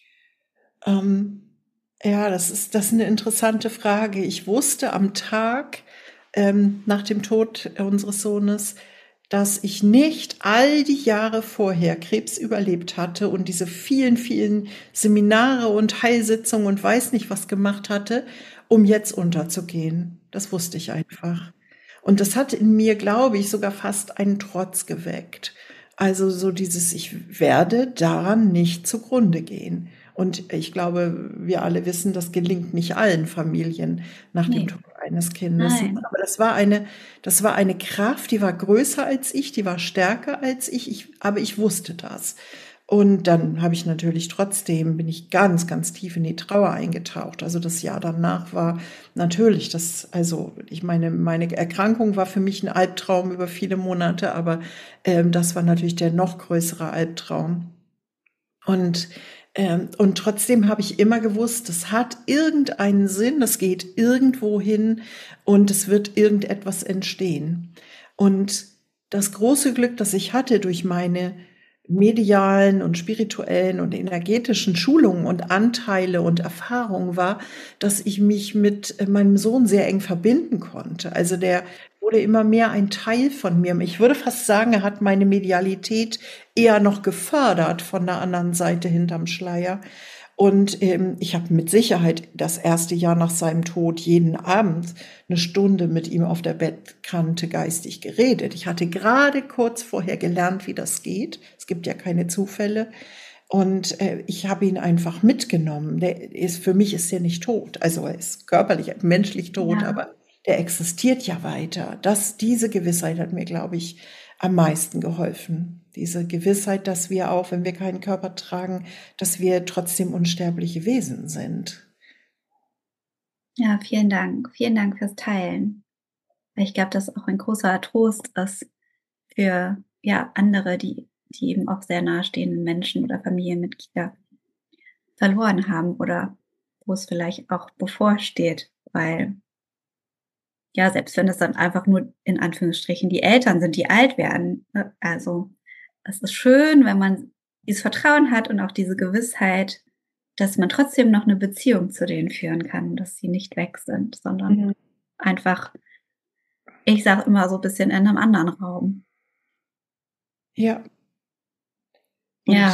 Ähm, ja, das ist das ist 'ne interessante Frage. Ich wusste am Tag, ähm, nach dem Tod unseres Sohnes, dass ich nicht all die Jahre vorher Krebs überlebt hatte und diese vielen, vielen Seminare und Heilsitzungen und weiß nicht was gemacht hatte, um jetzt unterzugehen. Das wusste ich einfach. Und das hat in mir, glaube ich, sogar fast einen Trotz geweckt. Also so dieses, ich werde daran nicht zugrunde gehen. Und ich glaube, wir alle wissen, das gelingt nicht allen Familien nach dem Ne, Tod eines Kindes. nein. Aber das war eine, das war eine Kraft, die war größer als ich, die war stärker als ich, ich, aber ich wusste das. Und dann habe ich natürlich trotzdem, bin ich ganz, ganz tief in die Trauer eingetaucht. Also das Jahr danach war natürlich das, also ich meine, meine Erkrankung war für mich ein Albtraum über viele Monate, aber ähm, das war natürlich der noch größere Albtraum. Und, ähm, und trotzdem habe ich immer gewusst, das hat irgendeinen Sinn, das geht irgendwo hin und es wird irgendetwas entstehen. Und das große Glück, das ich hatte durch meine medialen und spirituellen und energetischen Schulungen und Anteile und Erfahrungen war, dass ich mich mit äh, meinem Sohn sehr eng verbinden konnte. Also der wurde immer mehr ein Teil von mir. Ich würde fast sagen, er hat meine Medialität eher noch gefördert von der anderen Seite hinterm Schleier. Und ähm, ich habe mit Sicherheit das erste Jahr nach seinem Tod jeden Abend eine Stunde mit ihm auf der Bettkante geistig geredet. Ich hatte gerade kurz vorher gelernt, wie das geht. Es gibt ja keine Zufälle. Und äh, ich habe ihn einfach mitgenommen. Der ist, für mich ist er nicht tot. Also er ist körperlich, menschlich tot, Ja, aber der existiert ja weiter. Das, diese Gewissheit hat mir, glaube ich, am meisten geholfen. Diese Gewissheit, dass wir auch, wenn wir keinen Körper tragen, dass wir trotzdem unsterbliche Wesen sind. ja, vielen Dank. Vielen Dank fürs Teilen. Weil ich glaube, dass auch ein großer Trost ist für, ja, andere, die die eben auch sehr nahestehenden Menschen oder Familienmitglieder verloren haben oder wo es vielleicht auch bevorsteht, weil, ja, selbst wenn es dann einfach nur in Anführungsstrichen die Eltern sind, die alt werden, ne? Also, es ist schön, wenn man dieses Vertrauen hat und auch diese Gewissheit, dass man trotzdem noch eine Beziehung zu denen führen kann, dass sie nicht weg sind, sondern Mhm. einfach, ich sage immer so ein bisschen in einem anderen Raum. Ja, Ja, und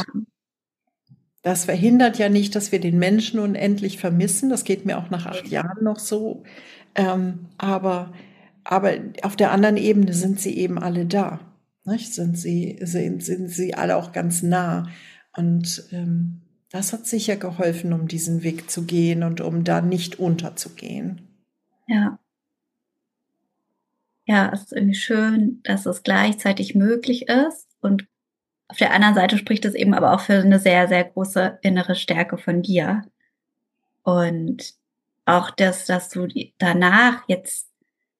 das verhindert ja nicht, dass wir den Menschen unendlich vermissen. Das geht mir auch nach acht Jahren noch so. Ähm, aber, aber auf der anderen Ebene sind sie eben alle da. Nicht? Sind sie, sind, sind sie alle auch ganz nah. Und ähm, das hat sicher geholfen, um diesen Weg zu gehen und um da nicht unterzugehen. ja. Ja, es ist irgendwie schön, dass es gleichzeitig möglich ist und auf der anderen Seite spricht es eben aber auch für eine sehr, sehr große innere Stärke von dir. Und auch das, dass du danach jetzt,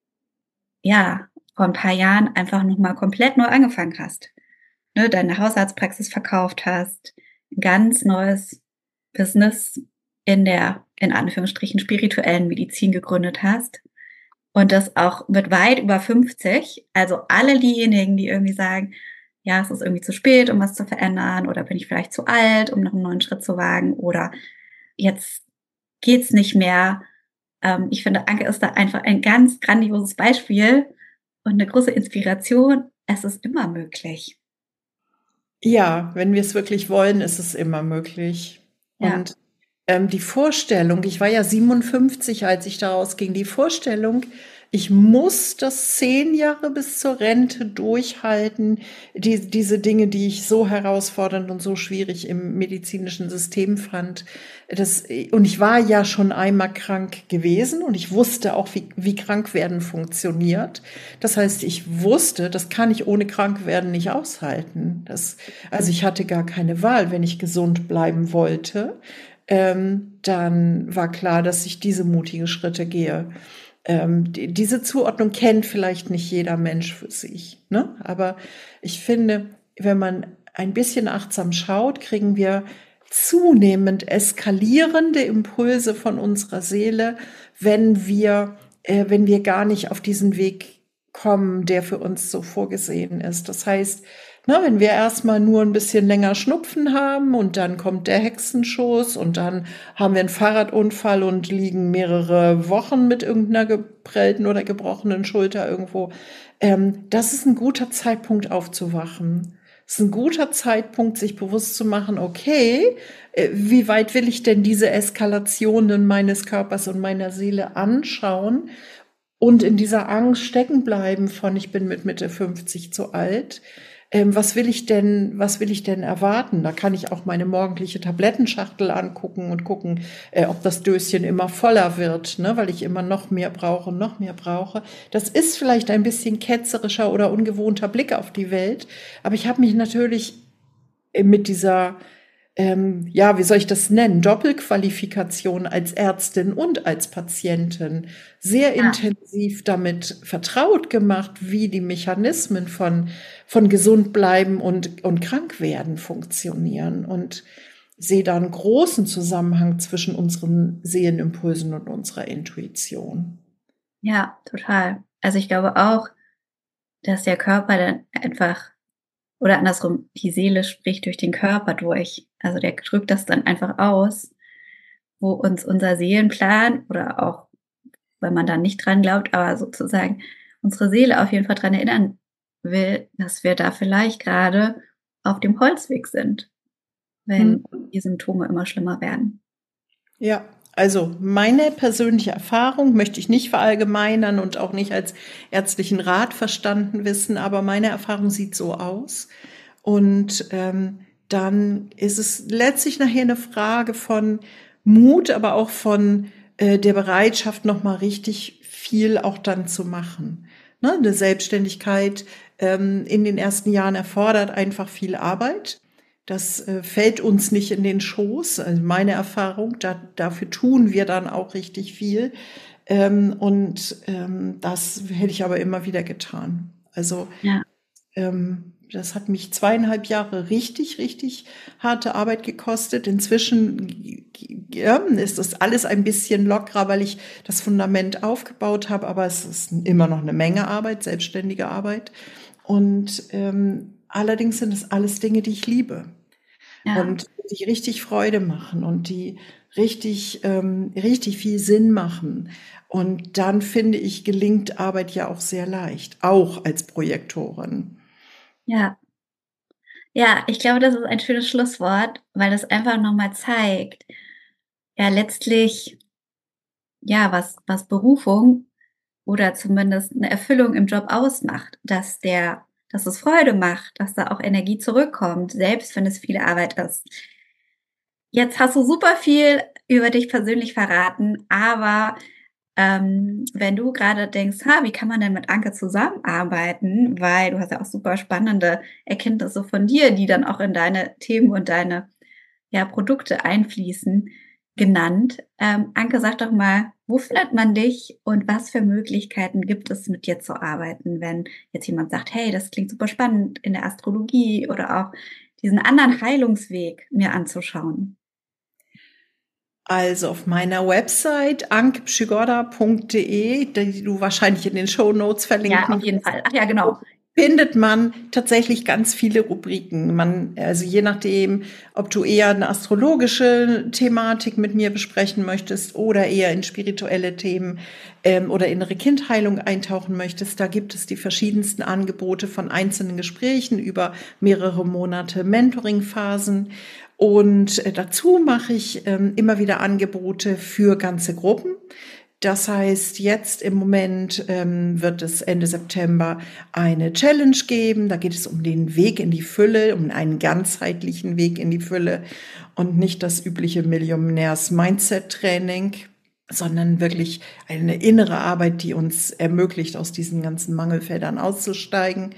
ja, vor ein paar Jahren einfach noch mal komplett neu angefangen hast, ne, deine Hausarztpraxis verkauft hast, 'n ganz neues Business in der, in Anführungsstrichen, spirituellen Medizin gegründet hast und das auch mit weit über fünfzig. Also alle diejenigen, die irgendwie sagen: „Ja, es ist irgendwie zu spät, um was zu verändern, oder bin ich vielleicht zu alt, um noch einen neuen Schritt zu wagen, oder jetzt geht's nicht mehr." Ähm, ich finde, Anke ist da einfach ein ganz grandioses Beispiel und eine große Inspiration. Es ist immer möglich. Ja, wenn wir es wirklich wollen, ist es immer möglich. Ja. Und ähm, die Vorstellung, ich war ja siebenundfünfzig, als ich da rausging, die Vorstellung, ich muss das zehn Jahre bis zur Rente durchhalten, die, diese Dinge, die ich so herausfordernd und so schwierig im medizinischen System fand. Das, und ich war ja schon einmal krank gewesen und ich wusste auch, wie, wie krank werden funktioniert. Das heißt, ich wusste, das kann ich ohne krank werden nicht aushalten. Das, also ich hatte gar keine Wahl, wenn ich gesund bleiben wollte. Ähm, dann war klar, dass ich diese mutigen Schritte gehe. Ähm, die, diese Zuordnung kennt vielleicht nicht jeder Mensch für sich, ne? Aber ich finde, wenn man ein bisschen achtsam schaut, kriegen wir zunehmend eskalierende Impulse von unserer Seele, wenn wir, äh, wenn wir gar nicht auf diesen Weg kommen, der für uns so vorgesehen ist. Das heißt, na, wenn wir erstmal nur ein bisschen länger Schnupfen haben und dann kommt der Hexenschuss und dann haben wir einen Fahrradunfall und liegen mehrere Wochen mit irgendeiner geprellten oder gebrochenen Schulter irgendwo. Ähm, das ist ein guter Zeitpunkt aufzuwachen. Es ist ein guter Zeitpunkt, sich bewusst zu machen, okay, äh, wie weit will ich denn diese Eskalationen meines Körpers und meiner Seele anschauen und in dieser Angst stecken bleiben von, ich bin mit Mitte fünfzig zu alt. Ähm, was will ich denn, was will ich denn erwarten? Da kann ich auch meine morgendliche Tablettenschachtel angucken und gucken, äh, ob das Döschen immer voller wird, ne, weil ich immer noch mehr brauche und noch mehr brauche. Das ist vielleicht ein bisschen ketzerischer oder ungewohnter Blick auf die Welt, aber ich habe mich natürlich mit dieser, ähm, ja, wie soll ich das nennen, Doppelqualifikation als Ärztin und als Patientin sehr Ja. intensiv damit vertraut gemacht, wie die Mechanismen von, von gesund bleiben und, und krank werden funktionieren, und sehe da einen großen Zusammenhang zwischen unseren Seelenimpulsen und unserer Intuition. Ja, total. Also, ich glaube auch, dass der Körper dann einfach, oder andersrum, die Seele spricht durch den Körper durch. Also, der drückt das dann einfach aus, wo uns unser Seelenplan, oder auch, wenn man da nicht dran glaubt, aber sozusagen unsere Seele auf jeden Fall dran erinnern will, dass wir da vielleicht gerade auf dem Holzweg sind, Hm. wenn die Symptome immer schlimmer werden. Ja, also meine persönliche Erfahrung möchte ich nicht verallgemeinern und auch nicht als ärztlichen Rat verstanden wissen, aber meine Erfahrung sieht so aus. Und ähm, dann ist es letztlich nachher eine Frage von Mut, aber auch von äh, der Bereitschaft, nochmal richtig viel auch dann zu machen. Ne? Eine Selbstständigkeit ähm, in den ersten Jahren erfordert einfach viel Arbeit. Das äh, fällt uns nicht in den Schoß. Also meine Erfahrung, da, dafür tun wir dann auch richtig viel. Ähm, und ähm, das hätte ich aber immer wieder getan. Also Ja. ähm, das hat mich zweieinhalb Jahre richtig, richtig harte Arbeit gekostet. Inzwischen ja, ist das alles ein bisschen lockerer, weil ich das Fundament aufgebaut habe. Aber es ist immer noch eine Menge Arbeit, selbstständige Arbeit. Und ähm, allerdings sind es alles Dinge, die ich liebe. Ja. Und die richtig Freude machen und die richtig, ähm, richtig viel Sinn machen. Und dann finde ich, gelingt Arbeit ja auch sehr leicht, auch als Projektorin. Ja. Ja, ich glaube, das ist ein schönes Schlusswort, weil das einfach noch mal zeigt, ja, letztlich, ja, was was Berufung oder zumindest eine Erfüllung im Job ausmacht, dass der dass es Freude macht, dass da auch Energie zurückkommt, selbst wenn es viele Arbeit ist. Jetzt hast du super viel über dich persönlich verraten, aber Ähm, wenn du gerade denkst, ha, wie kann man denn mit Anke zusammenarbeiten, weil du hast ja auch super spannende Erkenntnisse von dir, die dann auch in deine Themen und deine ja, Produkte einfließen, genannt. Ähm, Anke, sag doch mal, wo findet man dich und was für Möglichkeiten gibt es, mit dir zu arbeiten, wenn jetzt jemand sagt, hey, das klingt super spannend in der Astrologie oder auch diesen anderen Heilungsweg mir anzuschauen? Also auf meiner Website anke psygoda punkt de, die du wahrscheinlich in den Shownotes verlinken Ja, auf jeden Fall. Ach ja, genau. Findet man tatsächlich ganz viele Rubriken. Man, also je nachdem, ob du eher eine astrologische Thematik mit mir besprechen möchtest oder eher in spirituelle Themen ähm, oder innere Kindheilung eintauchen möchtest, da gibt es die verschiedensten Angebote von einzelnen Gesprächen über mehrere Monate Mentoring-Phasen. Und äh, dazu mache ich ähm, immer wieder Angebote für ganze Gruppen. Das heißt, jetzt im Moment ähm, wird es Ende September eine Challenge geben. Da geht es um den Weg in die Fülle, um einen ganzheitlichen Weg in die Fülle und nicht das übliche Millionärs-Mindset-Training, sondern wirklich eine innere Arbeit, die uns ermöglicht, aus diesen ganzen Mangelfeldern auszusteigen.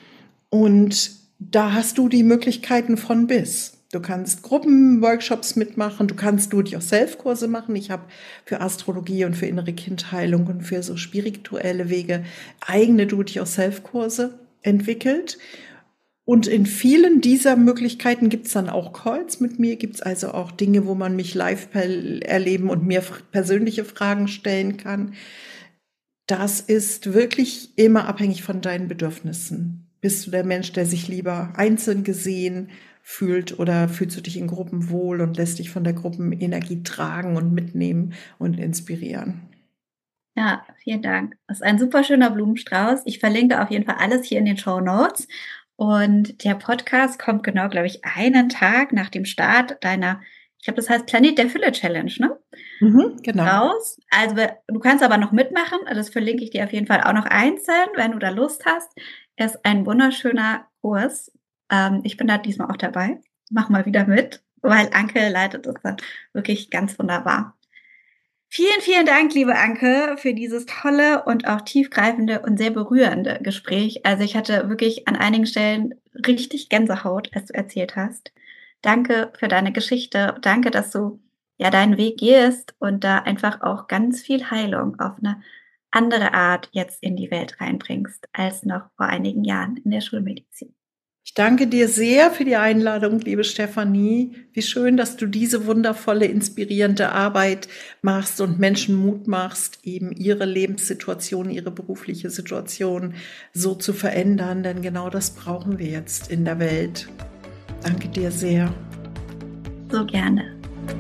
Und da hast du die Möglichkeiten von bis. Du kannst Gruppenworkshops mitmachen, du kannst Do-it-yourself-Kurse machen. Ich habe für Astrologie und für innere Kindheilung und für so spirituelle Wege eigene Do-it-yourself-Kurse entwickelt. Und in vielen dieser Möglichkeiten gibt es dann auch Calls mit mir, gibt es also auch Dinge, wo man mich live erleben und mir persönliche Fragen stellen kann. Das ist wirklich immer abhängig von deinen Bedürfnissen. Bist du der Mensch, der sich lieber einzeln gesehen fühlt oder fühlst du dich in Gruppen wohl und lässt dich von der Gruppenenergie tragen und mitnehmen und inspirieren? Ja, vielen Dank. Das ist ein super schöner Blumenstrauß. Ich verlinke auf jeden Fall alles hier in den Shownotes. Und der Podcast kommt genau, glaube ich, einen Tag nach dem Start deiner, ich glaube, das heißt Planet der Fülle Challenge, ne? Mhm, genau. Raus. Also du kannst aber noch mitmachen. Das verlinke ich dir auf jeden Fall auch noch einzeln, wenn du da Lust hast. Es ist ein wunderschöner Kurs. Ähm, ich bin da diesmal auch dabei. Mach mal wieder mit, weil Anke leitet das dann wirklich ganz wunderbar. Vielen, vielen Dank, liebe Anke, für dieses tolle und auch tiefgreifende und sehr berührende Gespräch. Also ich hatte wirklich an einigen Stellen richtig Gänsehaut, als du erzählt hast. Danke für deine Geschichte. Danke, dass du ja deinen Weg gehst und da einfach auch ganz viel Heilung auf eine andere Art jetzt in die Welt reinbringst, als noch vor einigen Jahren in der Schulmedizin. Ich danke dir sehr für die Einladung, liebe Stefanie. Wie schön, dass du diese wundervolle, inspirierende Arbeit machst und Menschen Mut machst, eben ihre Lebenssituation, ihre berufliche Situation so zu verändern. Denn genau das brauchen wir jetzt in der Welt. Danke dir sehr. So gerne.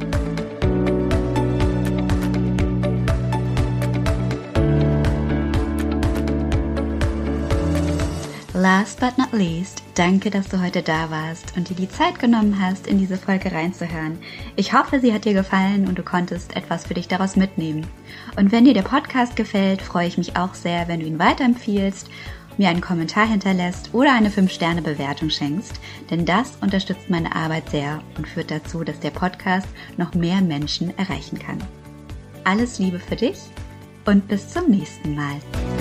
Last but not least, danke, dass du heute da warst und dir die Zeit genommen hast, in diese Folge reinzuhören. Ich hoffe, sie hat dir gefallen und du konntest etwas für dich daraus mitnehmen. Und wenn dir der Podcast gefällt, freue ich mich auch sehr, wenn du ihn weiterempfiehlst, mir einen Kommentar hinterlässt oder eine fünf Sterne Bewertung schenkst, denn das unterstützt meine Arbeit sehr und führt dazu, dass der Podcast noch mehr Menschen erreichen kann. Alles Liebe für dich und bis zum nächsten Mal.